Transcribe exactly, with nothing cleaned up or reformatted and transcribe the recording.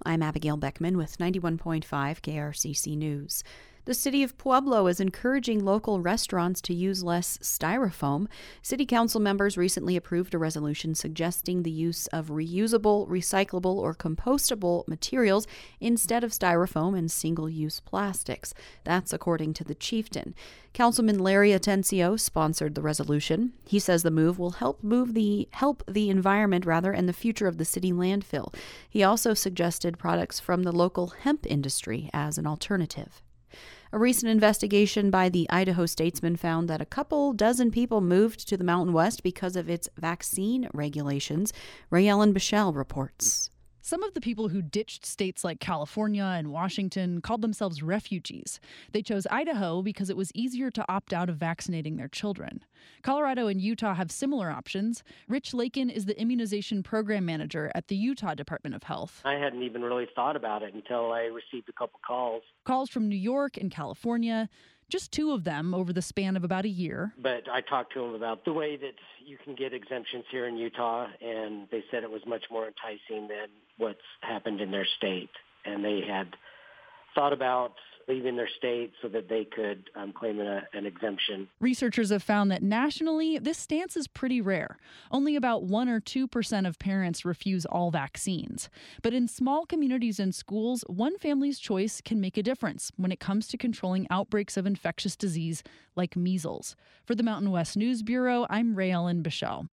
I'm Abigail Beckman with ninety-one point five K R C C News. The city of Pueblo is encouraging local restaurants to use less styrofoam. City council members recently approved a resolution suggesting the use of reusable, recyclable, or compostable materials instead of styrofoam and single-use plastics. That's according to the chieftain. Councilman Larry Atencio sponsored the resolution. He says the move will help move the help the environment rather and the future of the city landfill. He also suggested products from the local hemp industry as an alternative. A recent investigation by the Idaho Statesman found that a couple dozen people moved to the Mountain West because of its vaccine regulations. Ray Ellen Bichelle reports. Some of the people who ditched states like California and Washington called themselves refugees. They chose Idaho because it was easier to opt out of vaccinating their children. Colorado and Utah have similar options. Rich Lakin is the immunization program manager at the Utah Department of Health. I hadn't even really thought about it until I received a couple calls. Calls from New York and California. Just two of them over the span of about a year. But I talked to them about the way that you can get exemptions here in Utah, and they said it was much more enticing than what's happened in their state. And they had thought about leaving their state so that they could um, claim a, an exemption. Researchers have found that nationally, this stance is pretty rare. Only about one or two percent of parents refuse all vaccines. But in small communities and schools, one family's choice can make a difference when it comes to controlling outbreaks of infectious disease like measles. For the Mountain West News Bureau, I'm Ray Ellen Bichelle.